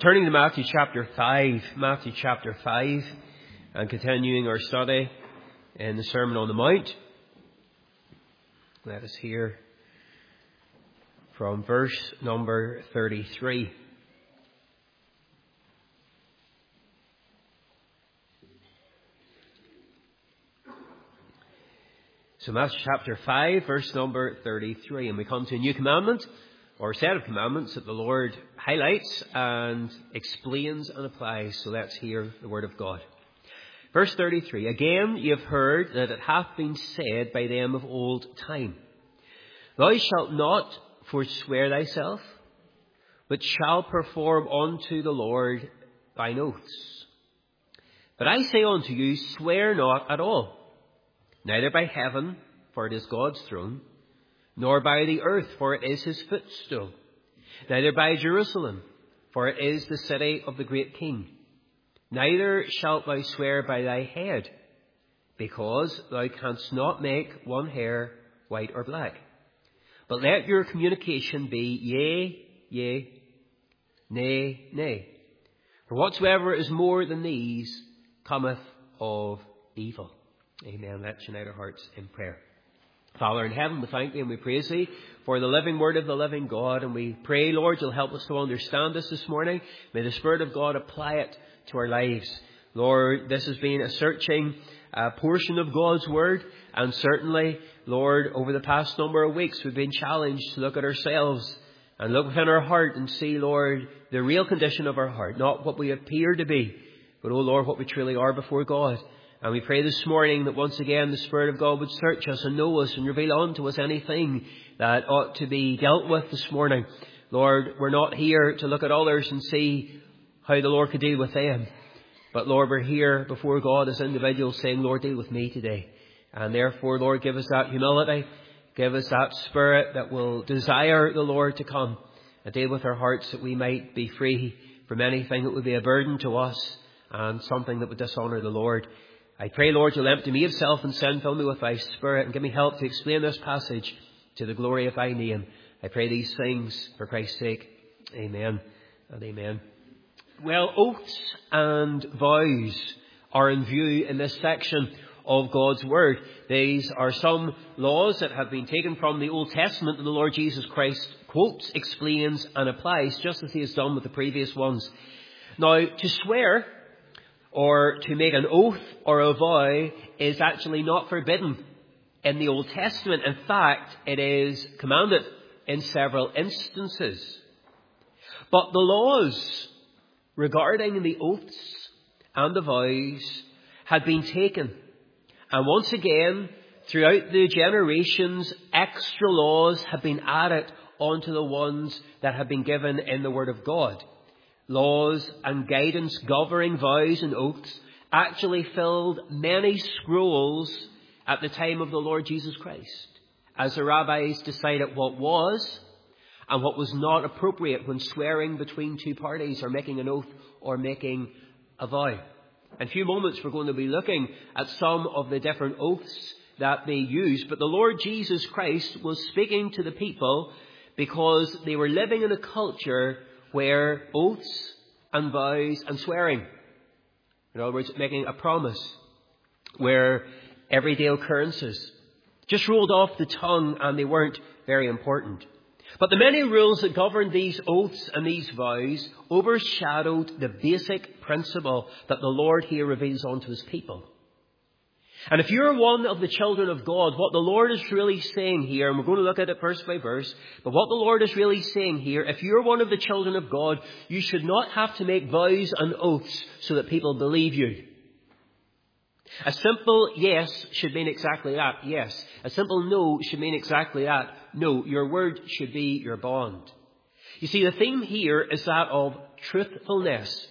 Turning to Matthew chapter 5, and continuing our study in the Sermon on the Mount. Let us hear from verse number 33. So Matthew chapter 5, verse number 33. And we come to a new commandment, or a set of commandments that the Lord highlights and explains and applies. So let's hear the word of God. Verse 33. Again, ye have heard that it hath been said by them of old time, Thou shalt not forswear thyself, but shalt perform unto the Lord thine oaths. But I say unto you, swear not at all, neither by heaven, for it is God's throne, nor by the earth, for it is his footstool, neither by Jerusalem, for it is the city of the great King. Neither shalt thou swear by thy head, because thou canst not make one hair white or black. But let your communication be yea, yea, nay, nay. For whatsoever is more than these cometh of evil. Amen. Let's unite our hearts in prayer. Father in heaven, we thank Thee and we praise Thee for the living word of the living God. And we pray, Lord, You'll help us to understand this morning. May the Spirit of God apply it to our lives. Lord, this has been a searching portion of God's word. And certainly, Lord, over the past number of weeks, we've been challenged to look at ourselves and look within our heart and see, Lord, the real condition of our heart. Not what we appear to be, but, oh Lord, what we truly are before God. And we pray this morning that once again the Spirit of God would search us and know us and reveal unto us anything that ought to be dealt with this morning. Lord, we're not here to look at others and see how the Lord could deal with them. But Lord, we're here before God as individuals saying, Lord, deal with me today. And therefore, Lord, give us that humility. Give us that spirit that will desire the Lord to come and deal with our hearts, that we might be free from anything that would be a burden to us and something that would dishonour the Lord. I pray, Lord, You'll empty me of self and sin, fill me with Thy Spirit, and give me help to explain this passage to the glory of Thy name. I pray these things for Christ's sake. Amen and amen. Well, oaths and vows are in view in this section of God's Word. These are some laws that have been taken from the Old Testament that the Lord Jesus Christ quotes, explains and applies, just as He has done with the previous ones. Now, to swear or to make an oath or a vow is actually not forbidden in the Old Testament. In fact, it is commanded in several instances. But the laws regarding the oaths and the vows had been taken. And once again, throughout the generations, extra laws have been added onto the ones that have been given in the Word of God. Laws and guidance governing vows and oaths actually filled many scrolls at the time of the Lord Jesus Christ, as the rabbis decided what was and what was not appropriate when swearing between two parties or making an oath or making a vow. In a few moments we're going to be looking at some of the different oaths that they used, but the Lord Jesus Christ was speaking to the people because they were living in a culture where oaths and vows and swearing, in other words, making a promise, were everyday occurrences, just rolled off the tongue, and they weren't very important. But the many rules that governed these oaths and these vows overshadowed the basic principle that the Lord here reveals unto His people. And if you're one of the children of God, what the Lord is really saying here, and we're going to look at it verse by verse, but what the Lord is really saying here, if you're one of the children of God, you should not have to make vows and oaths so that people believe you. A simple yes should mean exactly that, yes. A simple no should mean exactly that, no. Your word should be your bond. You see, the theme here is that of truthfulness,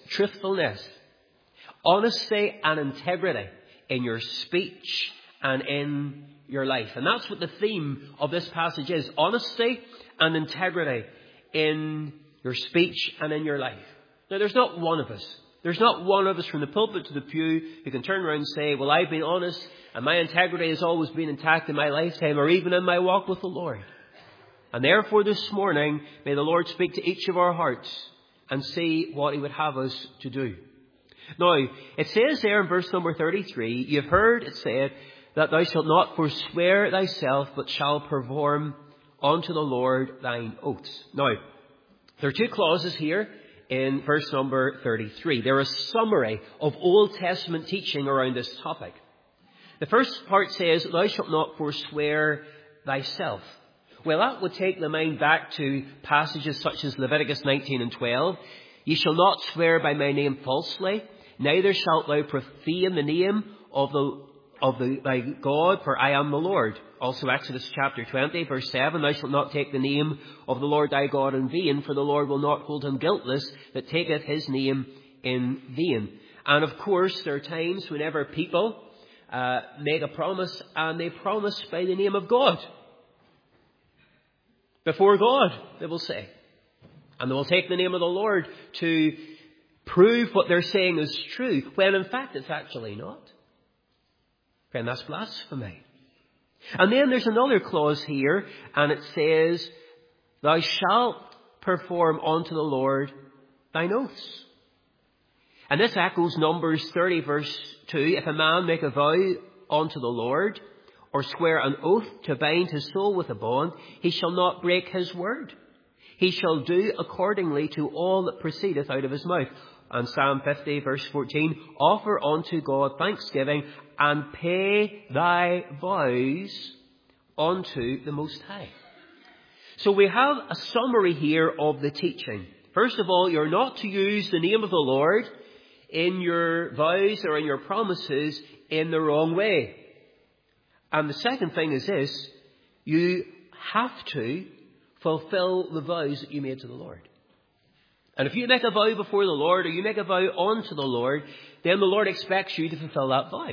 honesty and integrity in your speech and in your life. And that's what the theme of this passage is. Honesty and integrity in your speech and in your life. Now, there's not one of us from the pulpit to the pew who can turn around and say, well, I've been honest and my integrity has always been intact in my lifetime or even in my walk with the Lord. And therefore this morning, may the Lord speak to each of our hearts and see what he would have us to do. Now, it says there in verse number 33, you've heard it said that thou shalt not forswear thyself, but shalt perform unto the Lord thine oaths. Now, there are two clauses here in verse number 33. They're a summary of Old Testament teaching around this topic. The first part says, thou shalt not forswear thyself. Well, that would take the mind back to passages such as Leviticus 19 and 12. Ye shall not swear by my name falsely, neither shalt thou profane the name of thy God, for I am the Lord. Also Exodus chapter 20, verse 7, thou shalt not take the name of the Lord thy God in vain, for the Lord will not hold him guiltless that taketh his name in vain. And of course, there are times whenever people make a promise, and they promise by the name of God. Before God, they will say. And they will take the name of the Lord to prove what they're saying is true, when in fact it's actually not. Friend, that's blasphemy. And then there's another clause here, and it says, thou shalt perform unto the Lord thine oaths. And this echoes Numbers 30 verse 2. If a man make a vow unto the Lord, or swear an oath to bind his soul with a bond, he shall not break his word. He shall do accordingly to all that proceedeth out of his mouth. And Psalm 50 verse 14, offer unto God thanksgiving and pay thy vows unto the Most High. So we have a summary here of the teaching. First of all, you're not to use the name of the Lord in your vows or in your promises in the wrong way. And the second thing is this, you have to fulfill the vows that you made to the Lord. And if you make a vow before the Lord, or you make a vow unto the Lord, then the Lord expects you to fulfill that vow.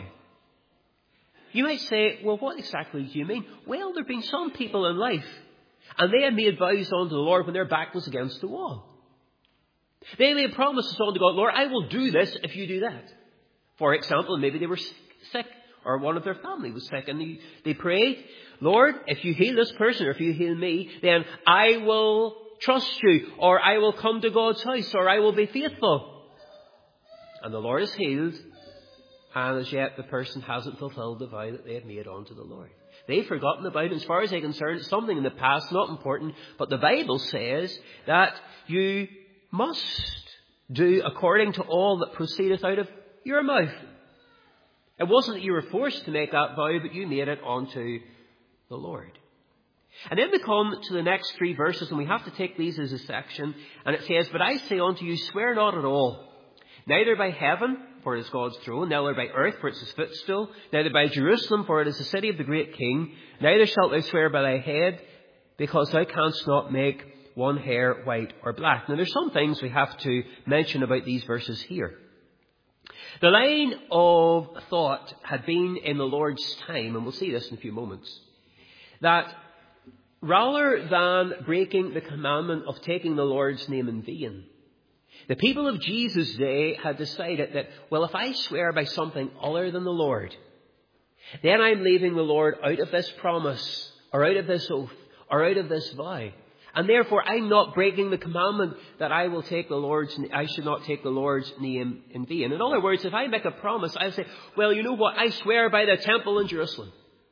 You might say, well, what exactly do you mean? Well, there have been some people in life, and they had made vows unto the Lord when their back was against the wall. They made promises unto God, Lord, I will do this if you do that. For example, maybe they were sick, or one of their family was sick, and they prayed, Lord, if you heal this person, or if you heal me, then I will trust you, or I will come to God's house, or I will be faithful. And the Lord is healed, and as yet the person hasn't fulfilled the vow that they have made unto the Lord. They've forgotten about it. As far as they're concerned, it's something in the past, not important, but the Bible says that you must do according to all that proceedeth out of your mouth. It wasn't that you were forced to make that vow, but you made it unto the Lord. And then we come to the next three verses, and we have to take these as a section. And it says, but I say unto you, swear not at all, neither by heaven, for it is God's throne, neither by earth, for it is his footstool, neither by Jerusalem, for it is the city of the great King, neither shalt thou swear by thy head, because thou canst not make one hair white or black. Now there's some things we have to mention about these verses here. The line of thought had been in the Lord's time, and we'll see this in a few moments, that rather than breaking the commandment of taking the Lord's name in vain, the people of Jesus' day had decided that, well, if I swear by something other than the Lord, then I'm leaving the Lord out of this promise, or out of this oath, or out of this vow. And therefore, I'm not breaking the commandment that I should not take the Lord's name in vain. In other words, if I make a promise, I say, well, you know what? I swear by the temple in Jerusalem.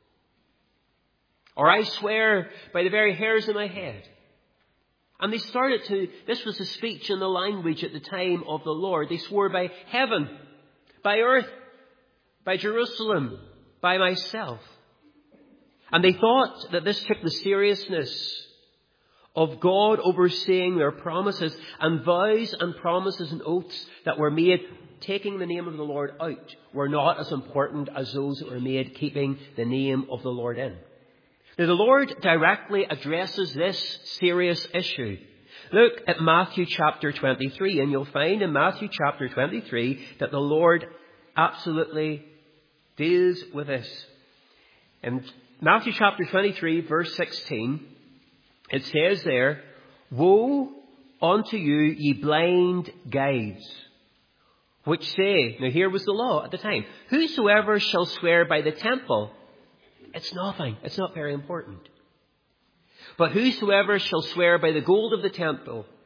Or I swear by the very hairs of my head. And they this was the speech and the language at the time of the Lord. They swore by heaven, by earth, by Jerusalem, by myself. And they thought that this took the seriousness of God overseeing their promises, and vows and promises and oaths that were made taking the name of the Lord out were not as important as those that were made keeping the name of the Lord in. Now, the Lord directly addresses this serious issue. Look at Matthew chapter 23, and you'll find in Matthew chapter 23 that the Lord absolutely deals with this. In Matthew chapter 23, verse 16, it says there, woe unto you, ye blind guides, which say, now here was the law at the time, whosoever shall swear by the temple, it's nothing. It's not very important. But whosoever shall swear by the gold of the temple,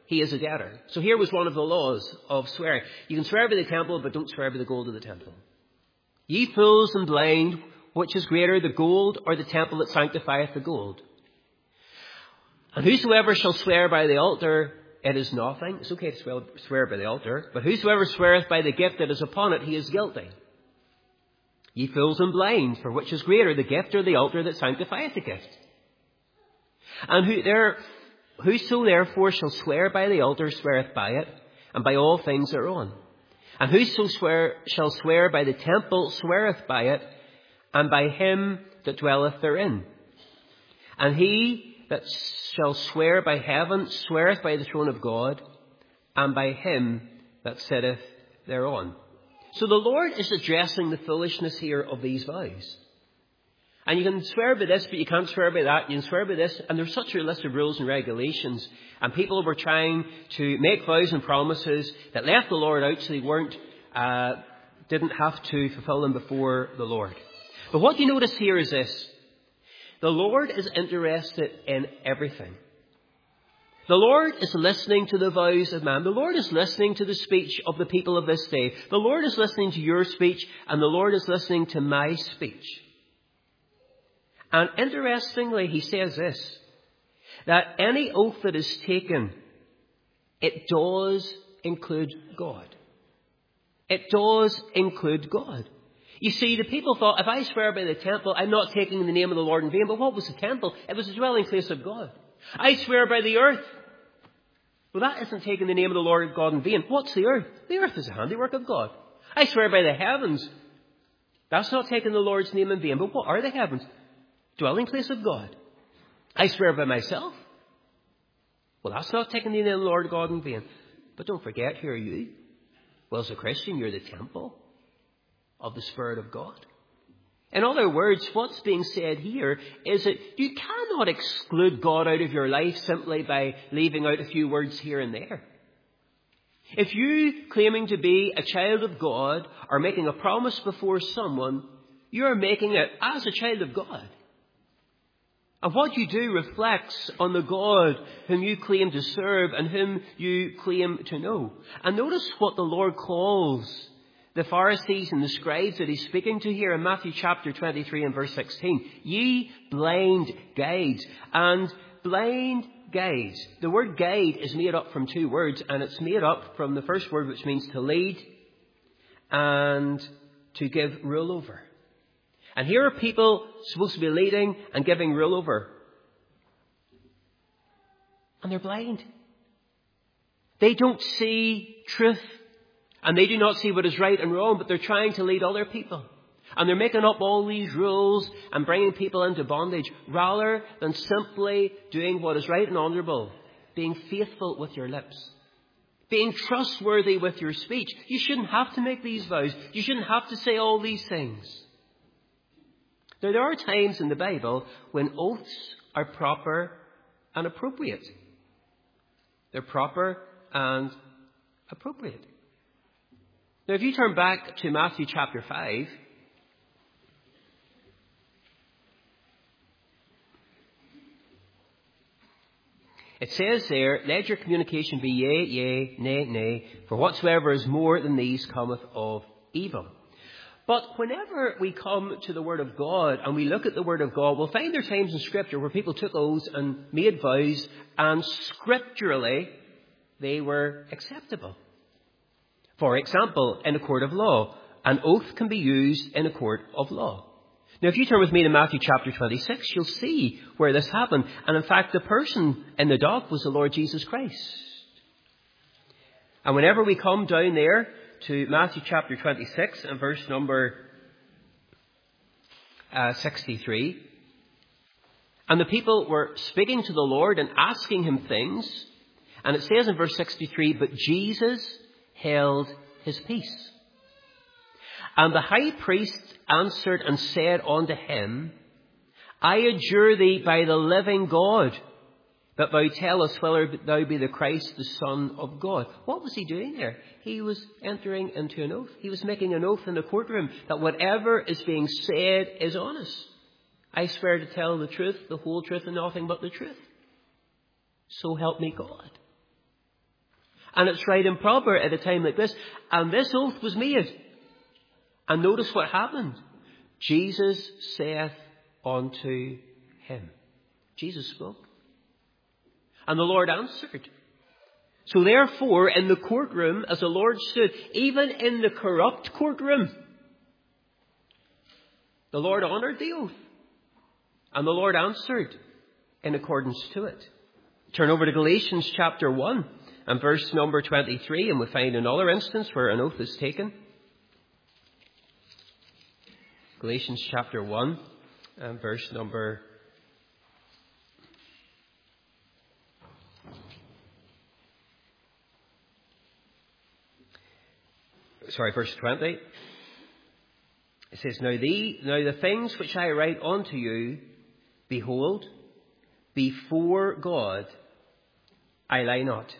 he is a debtor. So here was one of the laws of swearing. You can swear by the temple, but don't swear by the gold of the temple. Ye fools and blind, which is greater, the gold or the temple that sanctifieth the gold? And whosoever shall swear by the altar, it is nothing. It's okay to swear by the altar, but whosoever sweareth by the gift that is upon it, he is guilty. Ye fools and blind, for which is greater, the gift or the altar that sanctifieth the gift? And whoso therefore shall swear by the altar sweareth by it, and by all things thereon. And whoso shall swear by the temple sweareth by it, and by him that dwelleth therein. And he that shall swear by heaven sweareth by the throne of God, and by him that sitteth thereon. So the Lord is addressing the foolishness here of these vows. And you can swear by this, but you can't swear by that. You can swear by this. And there's such a list of rules and regulations. And people were trying to make vows and promises that left the Lord out so they didn't have to fulfill them before the Lord. But what you notice here is this. The Lord is interested in everything. The Lord is listening to the vows of man. The Lord is listening to the speech of the people of this day. The Lord is listening to your speech, and the Lord is listening to my speech. And interestingly, he says this, that any oath that is taken, it does include God. It does include God. You see, the people thought, if I swear by the temple, I'm not taking the name of the Lord in vain. But what was the temple? It was the dwelling place of God. I swear by the earth. Well, that isn't taking the name of the Lord God in vain. What's the earth? The earth is a handiwork of God. I swear by the heavens. That's not taking the Lord's name in vain. But what are the heavens? Dwelling place of God. I swear by myself. Well, that's not taking the name of the Lord God in vain. But don't forget, here are you. Well, as a Christian, you're the temple of the Spirit of God. In other words, what's being said here is that you cannot exclude God out of your life simply by leaving out a few words here and there. If you, claiming to be a child of God, are making a promise before someone, you're making it as a child of God. And what you do reflects on the God whom you claim to serve and whom you claim to know. And notice what the Lord calls the Pharisees and the scribes that he's speaking to here in Matthew chapter 23 and verse 16. Ye blind guides. And blind guides. The word guide is made up from two words, and it's made up from the first word, which means to lead and to give rule over. And here are people supposed to be leading and giving rule over. And they're blind. They don't see truth. And they do not see what is right and wrong, but they're trying to lead other people. And they're making up all these rules and bringing people into bondage, rather than simply doing what is right and honourable, being faithful with your lips, being trustworthy with your speech. You shouldn't have to make these vows. You shouldn't have to say all these things. Now, there are times in the Bible when oaths are proper and appropriate. They're proper and appropriate. Now, if you turn back to Matthew chapter 5, it says there, let your communication be yea, yea, nay, nay, for whatsoever is more than these cometh of evil. But whenever we come to the Word of God and we look at the Word of God, we'll find there are times in Scripture where people took oaths and made vows, and scripturally they were acceptable. For example, in a court of law, an oath can be used in a court of law. Now, if you turn with me to Matthew chapter 26, you'll see where this happened. And in fact, the person in the dock was the Lord Jesus Christ. And whenever we come down there to Matthew chapter 26 and verse number 63, and the people were speaking to the Lord and asking him things, and it says in verse 63, but Jesus held his peace. And the high priest answered and said unto him, I adjure thee by the living God, that thou tell us whether thou be the Christ, the Son of God. What was he doing there? He was entering into an oath. He was making an oath in the courtroom that whatever is being said is honest. I swear to tell the truth, the whole truth, and nothing but the truth. So help me God. And it's right and proper at a time like this. And this oath was made. And notice what happened. Jesus saith unto him. Jesus spoke. And the Lord answered. So therefore, in the courtroom, as the Lord stood, even in the corrupt courtroom, the Lord honoured the oath. And the Lord answered in accordance to it. Turn over to Galatians chapter 1 and verse number 23, and we find another instance where an oath is taken. Galatians chapter 1 and verse number 20. It says, Now the things which I write unto you, behold, before God I lie not.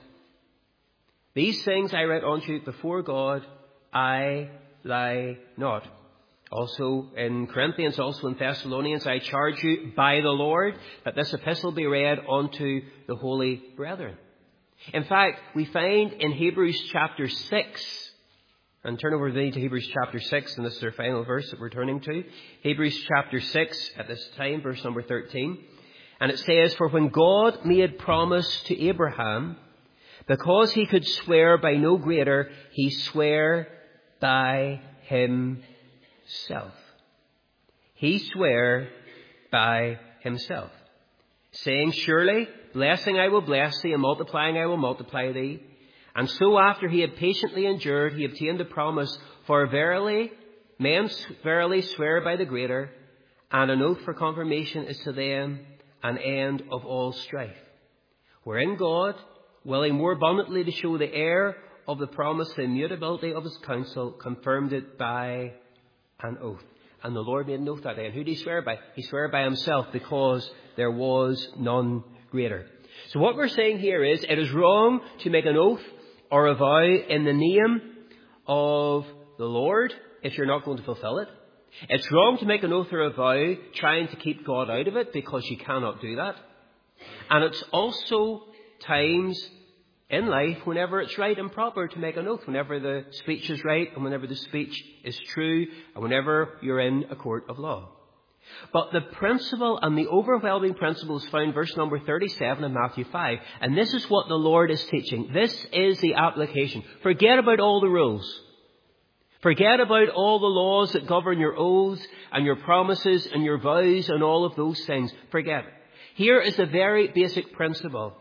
These things I write unto you before God, I lie not. Also in Corinthians, also in Thessalonians, I charge you by the Lord that this epistle be read unto the holy brethren. In fact, we find in Hebrews chapter 6, and turn over to Hebrews chapter 6, and this is our final verse that we're turning to. Hebrews chapter 6, at this time, verse number 13. And it says, For when God made promise to Abraham, because he could swear by no greater, he sware by himself. He sware by himself, saying, Surely, blessing I will bless thee, and multiplying I will multiply thee. And so after he had patiently endured, he obtained the promise. For verily, men verily swear by the greater, and an oath for confirmation is to them an end of all strife. Wherein God, willing more abundantly to show the heir of the promise the immutability of his counsel, confirmed it by an oath. And the Lord made an oath that day. And who did he swear by? He swore by himself, because there was none greater. So what we're saying here is, it is wrong to make an oath or a vow in the name of the Lord if you're not going to fulfill it. It's wrong to make an oath or a vow trying to keep God out of it, because you cannot do that. And it's also times in life whenever it's right and proper to make an oath, whenever the speech is right and whenever the speech is true and whenever you're in a court of law. But the principle, and the overwhelming principle, is found verse number 37 in Matthew 5. And this is what the Lord is teaching. This is the application. Forget about all the rules. Forget about all the laws that govern your oaths and your promises and your vows and all of those things. Forget it. Here is the very basic principle.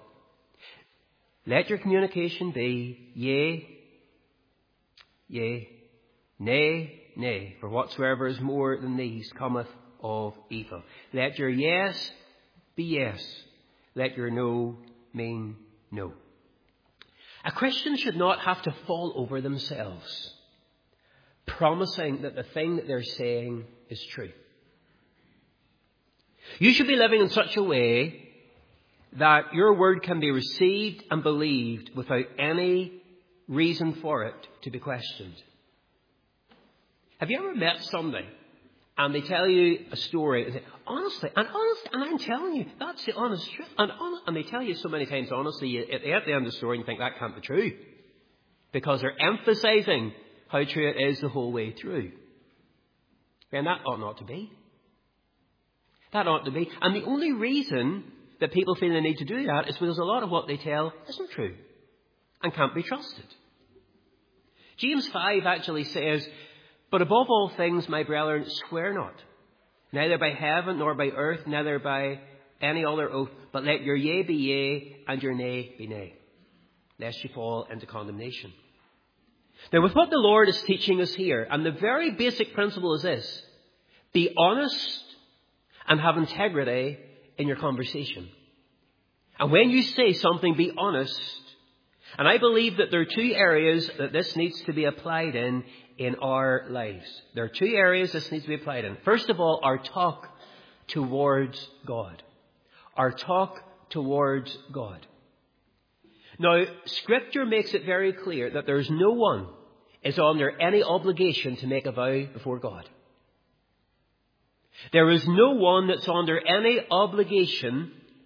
Let your communication be yea, yea, nay, nay. For whatsoever is more than these cometh of evil. Let your yes be yes. Let your no mean no. A Christian should not have to fall over themselves, promising that the thing that they're saying is true. You should be living in such a way that your word can be received and believed without any reason for it to be questioned. Have you ever met somebody and they tell you a story and say, honestly, and I'm telling you, that's the honest truth. And they tell you so many times, honestly, at the end of the story, you think that can't be true, because they're emphasizing how true it is the whole way through. And that ought not to be. That ought to be. And the only reason that people feel the need to do that is because a lot of what they tell isn't true and can't be trusted. James 5 actually says, But above all things, my brethren, swear not, neither by heaven nor by earth, neither by any other oath, but let your yea be yea and your nay be nay, lest you fall into condemnation. Now, with what the Lord is teaching us here, and the very basic principle is this: be honest and have integrity in your conversation. And when you say something, be honest. And I believe that there are two areas that this needs to be applied in our lives. There are two areas this needs to be applied in. First of all, our talk towards God. Our talk towards God. Now, Scripture makes it very clear that there is no one is under any obligation to make a vow before God. There is no one that's under any obligation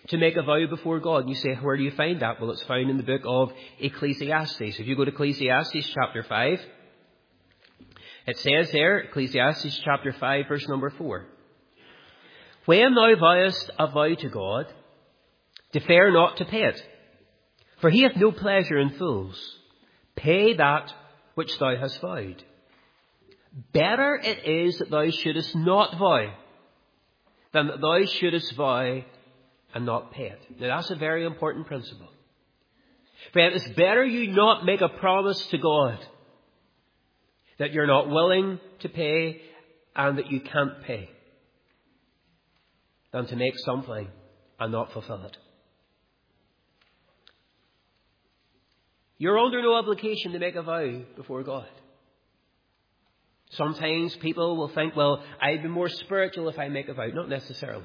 to make a vow before God. And you say, where do you find that? Well, it's found in the book of Ecclesiastes. If you go to Ecclesiastes chapter 5, it says there, Ecclesiastes chapter 5, verse number 4. When thou vowest a vow to God, defer not to pay it, for he hath no pleasure in fools. Pay that which thou hast vowed. Better it is that thou shouldest not vow than that thou shouldest vow and not pay it. Now that's a very important principle. Friend, it's better you not make a promise to God that you're not willing to pay and that you can't pay than to make something and not fulfill it. You're under no obligation to make a vow before God. Sometimes people will think, well, I'd be more spiritual if I make a vow. Not necessarily.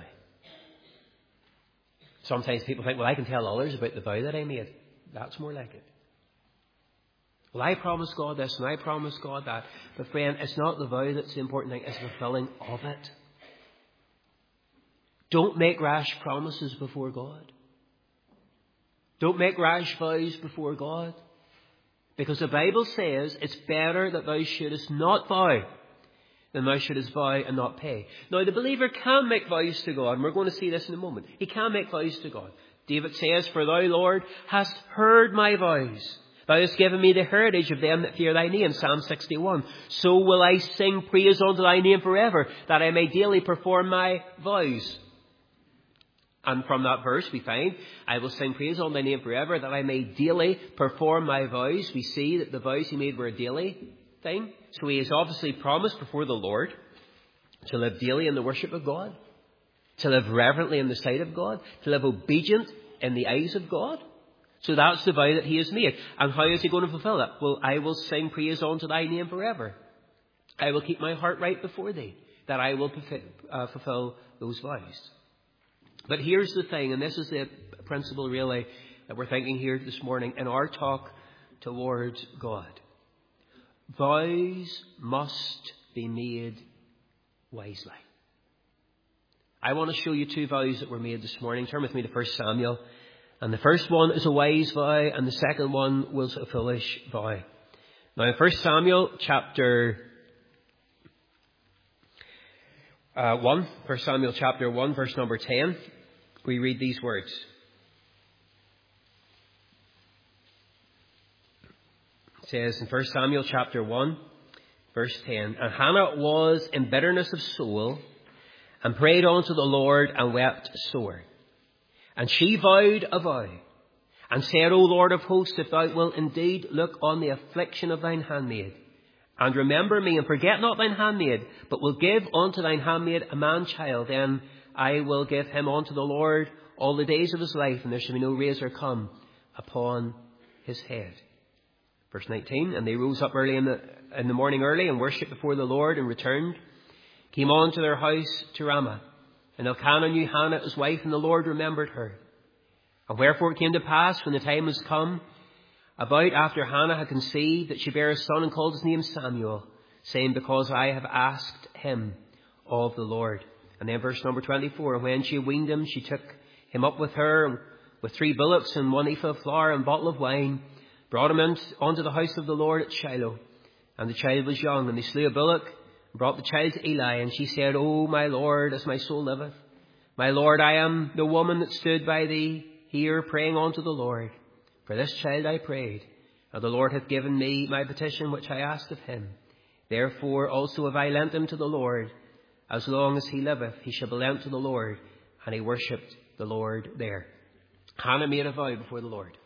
Sometimes people think, well, I can tell others about the vow that I made. That's more like it. Well, I promised God this and I promised God that. But friend, it's not the vow that's the important thing. It's the fulfilling of it. Don't make rash promises before God. Don't make rash vows before God. Because the Bible says it's better that thou shouldest not vow than thou shouldest vow and not pay. Now, the believer can make vows to God, and we're going to see this in a moment. He can make vows to God. David says, for thou, Lord, hast heard my vows. Thou hast given me the heritage of them that fear thy name, Psalm 61. So will I sing praise unto thy name forever, that I may daily perform my vows. And from that verse we find, I will sing praise on thy name forever, that I may daily perform my vows. We see that the vows he made were a daily thing. So he has obviously promised before the Lord to live daily in the worship of God, to live reverently in the sight of God, to live obedient in the eyes of God. So that's the vow that he has made. And how is he going to fulfill it? Well, I will sing praise unto thy name forever. I will keep my heart right before thee, that I will fulfill those vows. But here's the thing, and this is the principle really that we're thinking here this morning in our talk towards God. Vows must be made wisely. I want to show you two vows that were made this morning. Turn with me to 1 Samuel. And the first one is a wise vow, and the second one was a foolish vow. Now in 1 Samuel chapter 1 chapter 1, verse number 10, we read these words. It says in 1 Samuel chapter 1, verse 10, and Hannah was in bitterness of soul, and prayed unto the Lord, and wept sore. And she vowed a vow, and said, O Lord of hosts, if thou wilt indeed look on the affliction of thine handmaid, and remember me, and forget not thine handmaid, but will give unto thine handmaid a man-child, then I will give him unto the Lord all the days of his life, and there shall be no razor come upon his head. Verse 19, and they rose up early in the morning early, and worshipped before the Lord, and returned, came on to their house to Ramah. And Elkanah knew Hannah his wife, and the Lord remembered her. And wherefore it came to pass, when the time was come, about after Hannah had conceived, that she bare a son, and called his name Samuel, saying, because I have asked him of the Lord. And then verse number 24, and when she weaned him, she took him up with her, with 3 bullocks, and 1 ephah of flour, and a bottle of wine, brought him unto the house of the Lord at Shiloh. And the child was young, and they slew a bullock, and brought the child to Eli. And she said, O my Lord, as my soul liveth, my Lord, I am the woman that stood by thee here, praying unto the Lord. For this child I prayed, and the Lord hath given me my petition which I asked of him. Therefore also have I lent him to the Lord. As long as he liveth, he shall be lent to the Lord. And he worshipped the Lord there. Hannah made a vow before the Lord.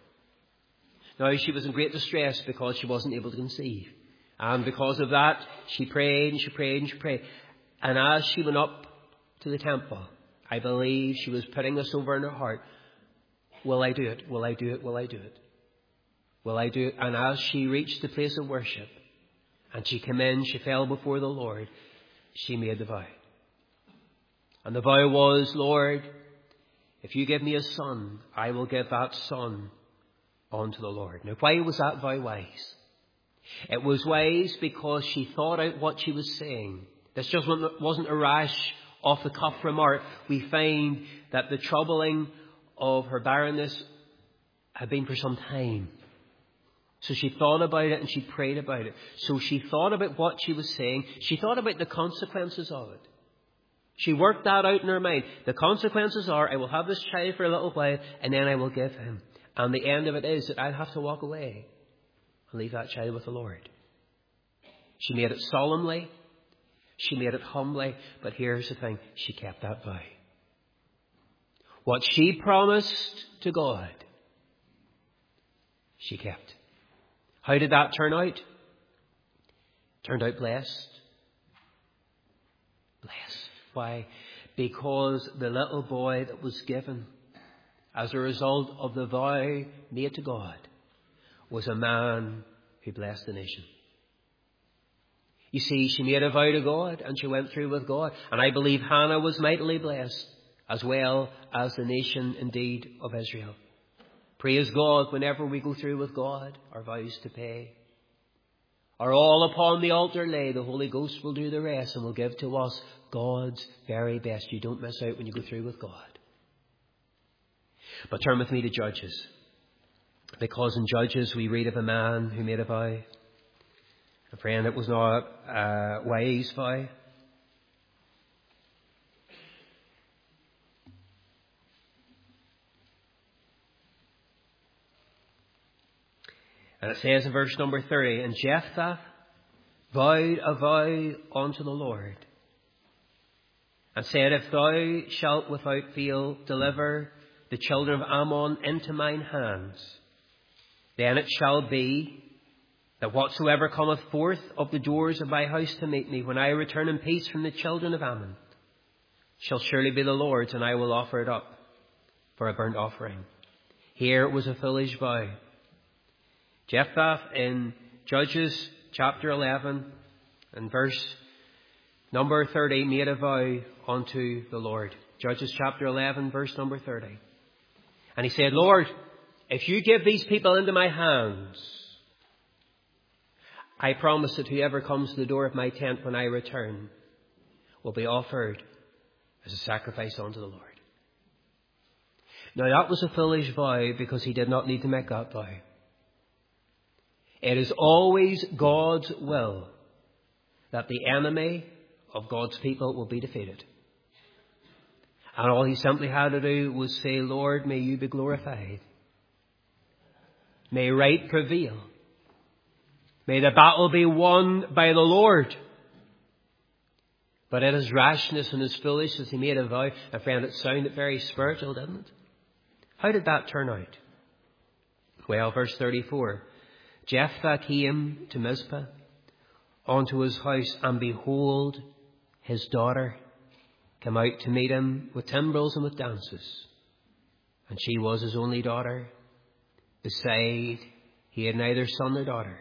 Now she was in great distress because she wasn't able to conceive. And because of that, she prayed and she prayed and she prayed. And as she went up to the temple, I believe she was putting this over in her heart. Will I do it? Will I do it? Will I do it? Will I do it? And as she reached the place of worship and she came in, she fell before the Lord. She made the vow. And the vow was, Lord, if you give me a son, I will give that son unto the Lord. Now, why was that vow wise? It was wise because she thought out what she was saying. This just wasn't a rash, off-the-cuff remark. We find that the troubling of her barrenness had been for some time. So she thought about it and she prayed about it. So she thought about what she was saying. She thought about the consequences of it. She worked that out in her mind. The consequences are, I will have this child for a little while and then I will give him. And the end of it is that I'll have to walk away and leave that child with the Lord. She made it solemnly. She made it humbly. But here's the thing. She kept that vow. What she promised to God, she kept. How did that turn out? Turned out blessed. Blessed. Why? Because the little boy that was given as a result of the vow made to God was a man who blessed the nation. You see, she made a vow to God and she went through with God. And I believe Hannah was mightily blessed, as well as the nation indeed of Israel. Praise God, whenever we go through with God, our vows to pay are all upon the altar lay. The Holy Ghost will do the rest and will give to us God's very best. You don't miss out when you go through with God. But turn with me to Judges. Because in Judges we read of a man who made a vow. A friend, it was not a wise vow. And it says in verse number 30, and Jephthah vowed a vow unto the Lord, and said, if thou shalt without fail deliver the children of Ammon into mine hands, then it shall be that whatsoever cometh forth of the doors of my house to meet me, when I return in peace from the children of Ammon, shall surely be the Lord's, and I will offer it up for a burnt offering. Here it was a foolish vow. Jephthah in Judges chapter 11 and verse number 30 made a vow unto the Lord. Judges chapter 11 verse number 30. And he said, Lord, if you give these people into my hands, I promise that whoever comes to the door of my tent when I return will be offered as a sacrifice unto the Lord. Now that was a foolish vow because he did not need to make that vow. It is always God's will that the enemy of God's people will be defeated. And all he simply had to do was say, Lord, may you be glorified. May right prevail. May the battle be won by the Lord. But in his rashness and his foolishness, he made a vow. And friend, it sounded very spiritual, didn't it? How did that turn out? Well, verse 34. Jephthah came to Mizpah unto his house, and behold, his daughter came out to meet him with timbrels and with dances. And she was his only daughter. Beside, he had neither son nor daughter.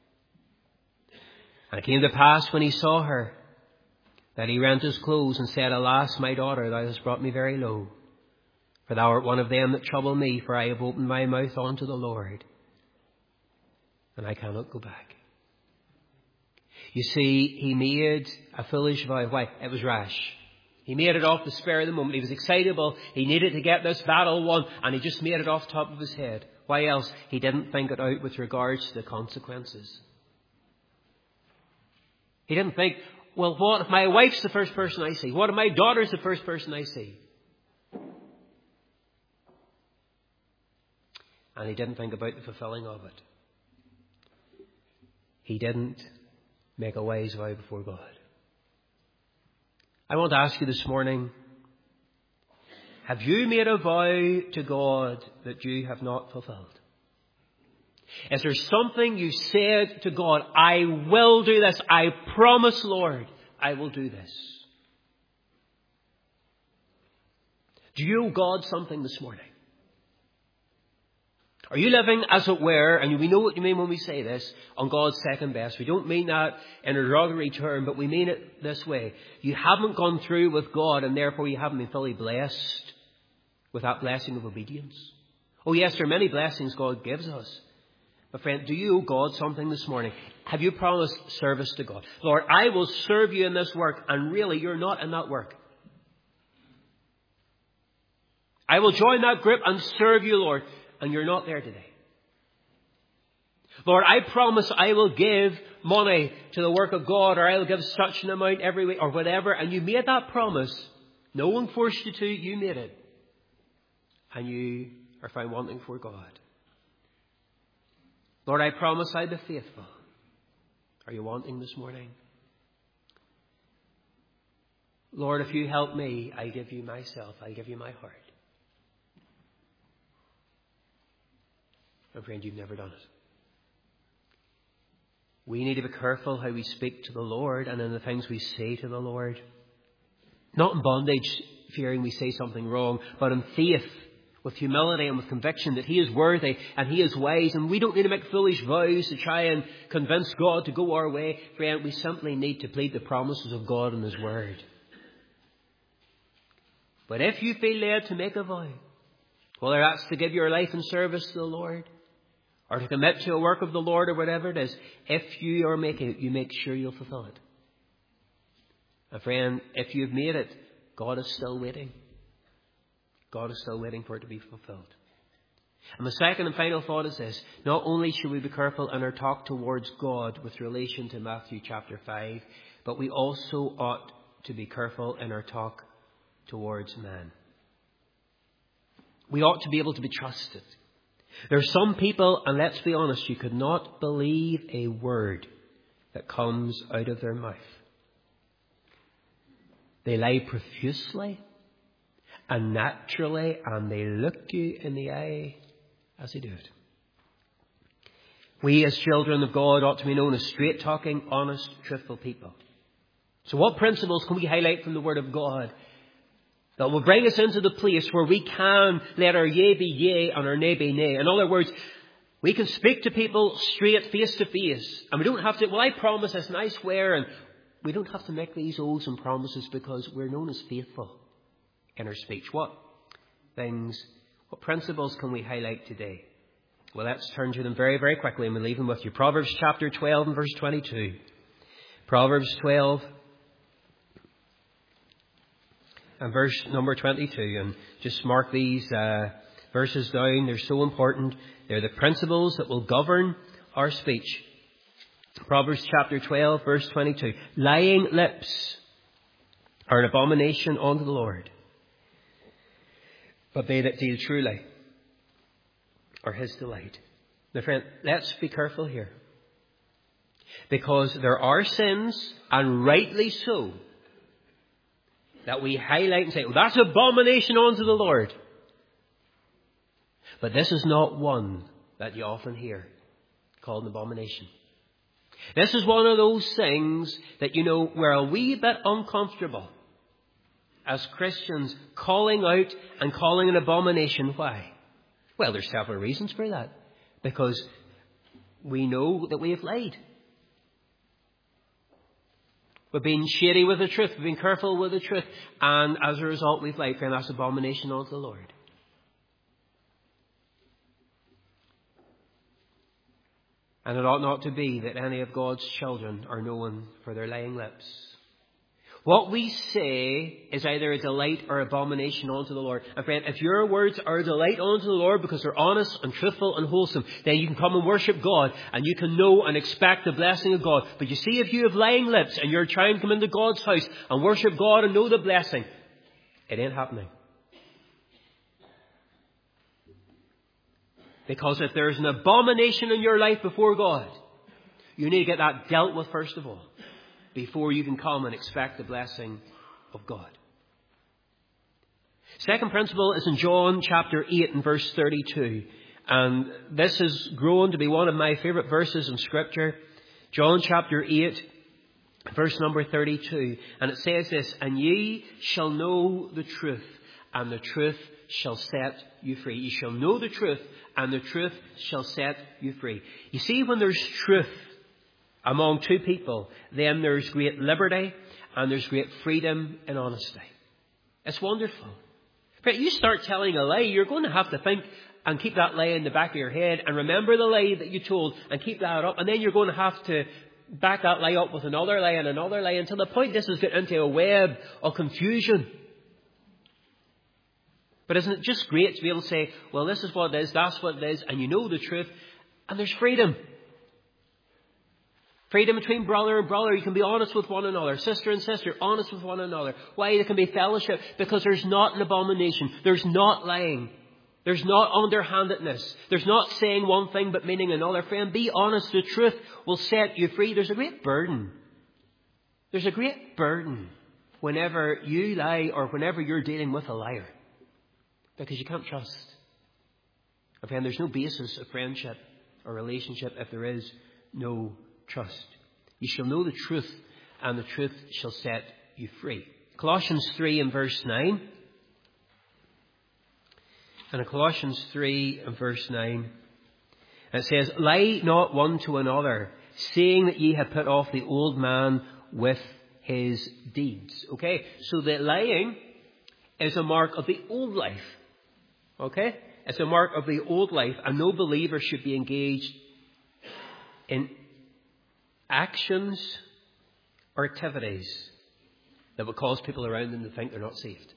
And it came to pass when he saw her, that he rent his clothes and said, Alas, my daughter, thou hast brought me very low. For thou art one of them that trouble me, for I have opened my mouth unto the Lord, and I cannot go back. You see, he made a foolish vow. Why? It was rash. He made it off the spur of the moment. He was excitable. He needed to get this battle won, and he just made it off the top of his head. Why else? He didn't think it out with regards to the consequences. He didn't think, well, what if my wife's the first person I see? What if my daughter's the first person I see? And he didn't think about the fulfilling of it. He didn't make a wise vow before God. I want to ask you this morning, have you made a vow to God that you have not fulfilled? Is there something you said to God, I will do this. I promise, Lord, I will do this. Do you owe God something this morning? Are you living, as it were, and we know what you mean when we say this, on God's second best? We don't mean that in a derogatory term, but we mean it this way. You haven't gone through with God, and therefore you haven't been fully blessed with that blessing of obedience. Oh yes, there are many blessings God gives us. But friend, do you owe God something this morning? Have you promised service to God? Lord, I will serve you in this work, and really you're not in that work. I will join that group and serve you, Lord. And you're not there today. Lord, I promise I will give money to the work of God, or I will give such an amount every week, or whatever. And you made that promise. No one forced you to. You made it. And you are found wanting for God. Lord, I promise I'll be faithful. Are you wanting this morning? Lord, if you help me, I give you myself. I give you my heart. And friend, you've never done it. We need to be careful how we speak to the Lord and in the things we say to the Lord. Not in bondage, fearing we say something wrong, but in faith, with humility and with conviction that He is worthy and He is wise. And we don't need to make foolish vows to try and convince God to go our way. Friend, we simply need to plead the promises of God and His Word. But if you feel led to make a vow, whether that's to give your life in service to the Lord, or to commit to a work of the Lord, or whatever it is, if you are making it, you make sure you'll fulfill it. And friend, if you've made it, God is still waiting. God is still waiting for it to be fulfilled. And the second and final thought is this. Not only should we be careful in our talk towards God with relation to Matthew chapter 5, but we also ought to be careful in our talk towards man. We ought to be able to be trusted. There are some people, and let's be honest, you could not believe a word that comes out of their mouth. They lie profusely and naturally, and they look you in the eye as they do it. We as children of God ought to be known as straight-talking, honest, truthful people. So what principles can we highlight from the Word of God that will bring us into the place where we can let our yea be yea and our nay be nay? In other words, we can speak to people straight, face to face. And we don't have to, well, I promise this and I swear. And we don't have to make these oaths and promises because we're known as faithful in our speech. What principles can we highlight today? Well, let's turn to them very, very quickly and we'll leave them with you. Proverbs chapter 12 and verse 22. Proverbs 12 and verse number 22. And just mark these verses down. They're so important. They're the principles that will govern our speech. Proverbs chapter 12, verse 22. Lying lips are an abomination unto the Lord, but they that deal truly are His delight. Now, friend, let's be careful here. Because there are sins, and rightly so, that we highlight and say, well, that's abomination unto the Lord. But this is not one that you often hear called an abomination. This is one of those things that, we're a wee bit uncomfortable as Christians calling out and calling an abomination. Why? Well, there's several reasons for that. Because we know that we have lied. We've been shady with the truth. We've been careful with the truth. And as a result, we've lied. And that's abomination unto the Lord. And it ought not to be that any of God's children are known for their lying lips. What we say is either a delight or abomination unto the Lord. And friend, if your words are a delight unto the Lord because they're honest and truthful and wholesome, then you can come and worship God and you can know and expect the blessing of God. But you see, if you have lying lips and you're trying to come into God's house and worship God and know the blessing, it ain't happening. Because if there's an abomination in your life before God, you need to get that dealt with first of all, before you can come and expect the blessing of God. Second principle is in John chapter 8 and verse 32. And this has grown to be one of my favourite verses in Scripture. John chapter 8, verse number 32. And it says this, and ye shall know the truth, and the truth shall set you free. You shall know the truth, and the truth shall set you free. You see, when there's truth among two people, then there's great liberty and there's great freedom in honesty. It's wonderful. But you start telling a lie, you're going to have to think and keep that lie in the back of your head and remember the lie that you told and keep that up. And then you're going to have to back that lie up with another lie and another lie until the point this is getting into a web of confusion. But isn't it just great to be able to say, well, this is what it is, that's what it is, and you know the truth, and there's freedom. Freedom between brother and brother. You can be honest with one another. Sister and sister, honest with one another. Why? There can be fellowship. Because there's not an abomination. There's not lying. There's not underhandedness. There's not saying one thing but meaning another. Friend, be honest. The truth will set you free. There's a great burden. There's a great burden whenever you lie or whenever you're dealing with a liar. Because you can't trust. And friend, there's no basis of friendship or relationship if there is no trust. You shall know the truth, and the truth shall set you free. Colossians 3 and verse 9. And in Colossians 3 and verse 9, it says, lie not one to another, seeing that ye have put off the old man with his deeds. Okay, so the lying is a mark of the old life. Okay, it's a mark of the old life, and no believer should be engaged in actions or activities that would cause people around them to think they're not saved.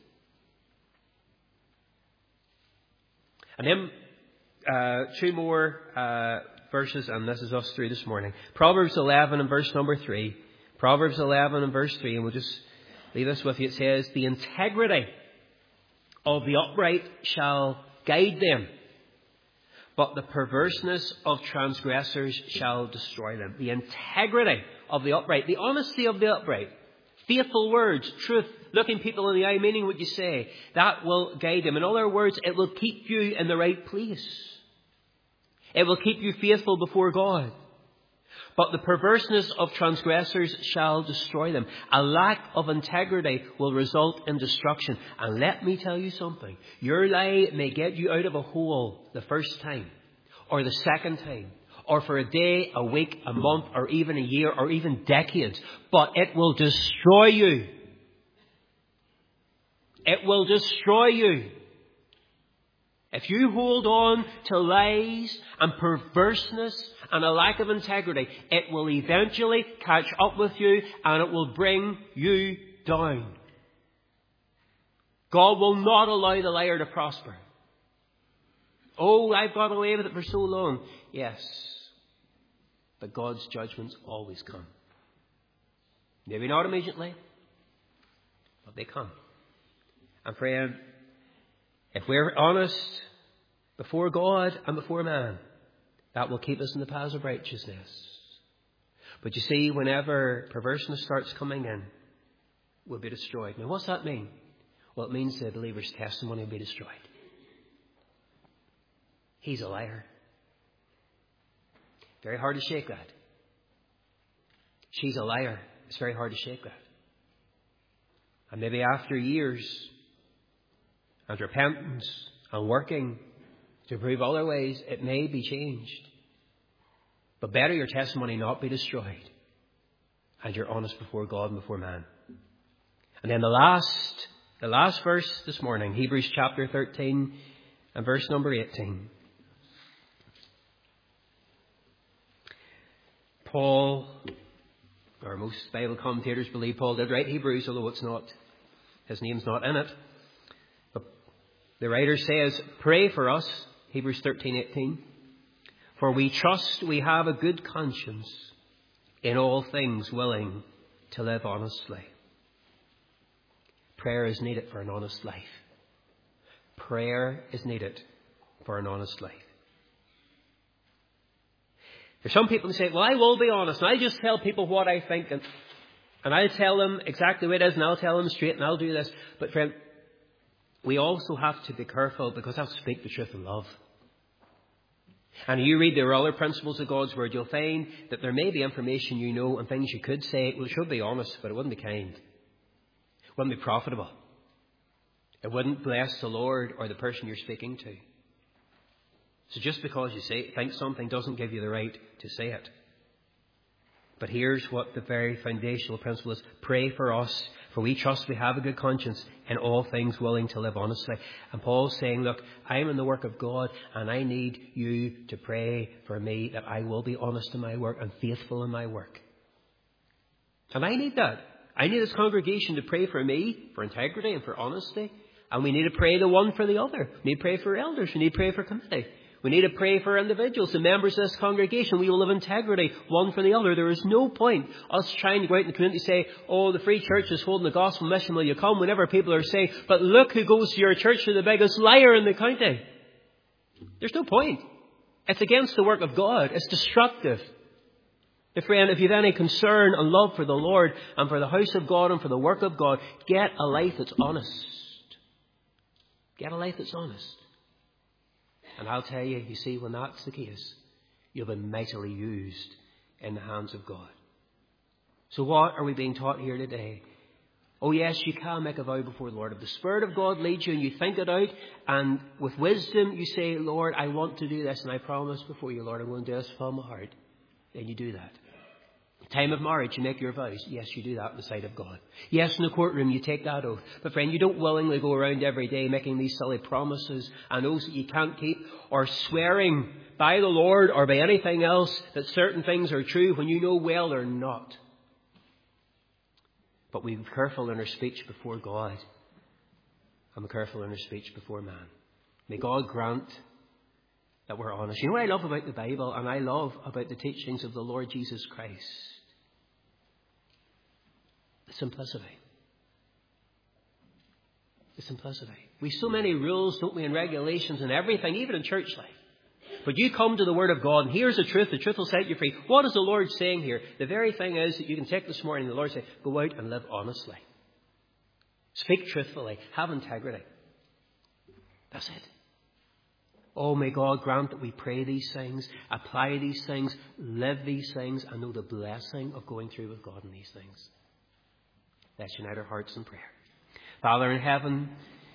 And then two more verses, and this is us through this morning. Proverbs 11 and verse number 3. Proverbs 11 and verse 3, and we'll just leave this with you. It says, the integrity of the upright shall guide them, but the perverseness of transgressors shall destroy them. The integrity of the upright, the honesty of the upright, faithful words, truth, looking people in the eye, meaning what you say, that will guide them. In other words, it will keep you in the right place. It will keep you faithful before God. But the perverseness of transgressors shall destroy them. A lack of integrity will result in destruction. And let me tell you something. Your lie may get you out of a hole the first time, or the second time, or for a day, a week, a month, or even a year, or even decades. But it will destroy you. It will destroy you. If you hold on to lies and perverseness and a lack of integrity, it will eventually catch up with you and it will bring you down. God will not allow the liar to prosper. Oh, I've got away with it for so long. Yes, but God's judgments always come. Maybe not immediately, but they come. And friend, if we're honest before God and before man, that will keep us in the paths of righteousness. But you see, whenever perverseness starts coming in, we'll be destroyed. Now, what's that mean? Well, it means the believer's testimony will be destroyed. He's a liar. Very hard to shake that. She's a liar. It's very hard to shake that. And maybe after years and repentance and working to prove other ways, it may be changed. But better your testimony not be destroyed and you're honest before God and before man. And then the last verse this morning, Hebrews chapter 13 and verse number 18. Paul, or most Bible commentators believe Paul did write Hebrews, although it's not, his name's not in it. But the writer says, pray for us, Hebrews 13:18, for we trust we have a good conscience, in all things willing to live honestly. Prayer is needed for an honest life. Prayer is needed for an honest life. There's some people who say, well, I will be honest, and I just tell people what I think, and I'll tell them exactly what it is, and I'll tell them straight, and I'll do this. But friend, we also have to be careful, because I have to speak the truth in love. And you read the other principles of God's Word, you'll find that there may be information you know and things you could say. Well, it should be honest, but it wouldn't be kind. It wouldn't be profitable. It wouldn't bless the Lord or the person you're speaking to. So just because you think something doesn't give you the right to say it. But here's what the very foundational principle is. Pray for us, for we trust we have a good conscience, in all things willing to live honestly. And Paul's saying, look, I'm in the work of God, and I need you to pray for me that I will be honest in my work and faithful in my work. And I need that. I need this congregation to pray for me, for integrity and for honesty. And we need to pray the one for the other. We need to pray for elders. We need to pray for committee. We need to pray for individuals, the members of this congregation. We will have integrity, one for the other. There is no point us trying to go out in the community and say, oh, the Free Church is holding the gospel mission. Will you come? Whenever people are saying, but look who goes to your church, you're the biggest liar in the county. There's no point. It's against the work of God. It's destructive. Friend, if you have any concern and love for the Lord and for the house of God and for the work of God, get a life that's honest. Get a life that's honest. And I'll tell you, you see, when that's the case, you'll be mightily used in the hands of God. So what are we being taught here today? Oh yes, you can make a vow before the Lord. If the Spirit of God leads you and you think it out, and with wisdom you say, Lord, I want to do this, and I promise before you, Lord, I'm going to do this from my heart, then you do that. Time of marriage, you make your vows. Yes, you do that in the sight of God. Yes, in the courtroom, you take that oath. But friend, you don't willingly go around every day making these silly promises and oaths that you can't keep, or swearing by the Lord or by anything else that certain things are true when you know well they're not. But we be careful in our speech before God, and be careful in our speech before man. May God grant that we're honest. You know what I love about the Bible, and I love about the teachings of the Lord Jesus Christ? The simplicity. The simplicity. We have so many rules, don't we, and regulations and everything, even in church life. But you come to the Word of God, and here's the truth. The truth will set you free. What is the Lord saying here? The very thing is that you can take this morning, the Lord say, go out and live honestly. Speak truthfully. Have integrity. That's it. Oh, may God grant that we pray these things, apply these things, live these things, and know the blessing of going through with God in these things. Let's unite our hearts in prayer. Father in heaven,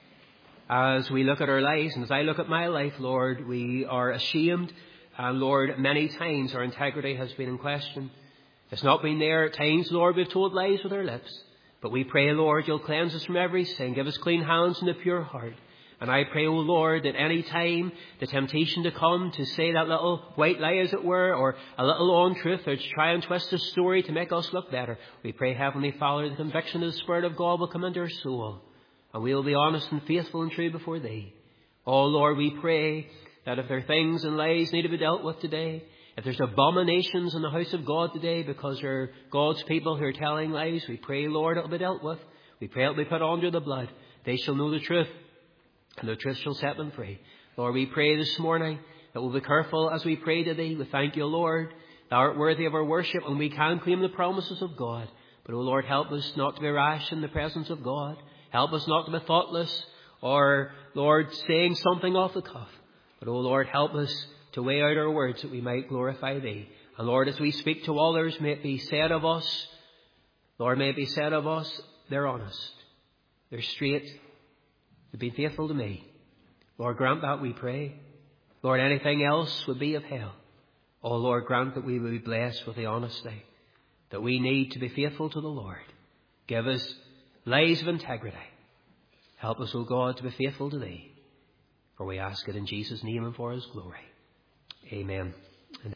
as we look at our lives, and as I look at my life, Lord, we are ashamed. And Lord, many times our integrity has been in question. It's not been there at times, Lord, we've told lies with our lips. But we pray, Lord, you'll cleanse us from every sin. Give us clean hands and a pure heart. And I pray, O Lord, that any time the temptation to come to say that little white lie, as it were, or a little untruth, or to try and twist the story to make us look better, we pray, Heavenly Father, the conviction of the Spirit of God will come into our soul, and we will be honest and faithful and true before Thee. Oh Lord, we pray that if there are things and lies need to be dealt with today, if there's abominations in the house of God today because there are God's people who are telling lies, we pray, Lord, it'll be dealt with. We pray it'll be put under the blood. They shall know the truth, and the truth shall set them free. Lord, we pray this morning that we'll be careful as we pray to Thee. We thank You, Lord. Thou art worthy of our worship, and we can claim the promises of God. But, O Lord, help us not to be rash in the presence of God. Help us not to be thoughtless or, Lord, saying something off the cuff. But, O Lord, help us to weigh out our words that we might glorify Thee. And, Lord, as we speak to others, may it be said of us, Lord, may it be said of us, they're honest, they're straight, they've been faithful to me. Lord, grant that, we pray. Lord, anything else would be of hell. Oh, Lord, grant that we will be blessed with the honesty that we need to be faithful to the Lord. Give us lives of integrity. Help us, O God, to be faithful to Thee. For we ask it in Jesus' name and for His glory. Amen.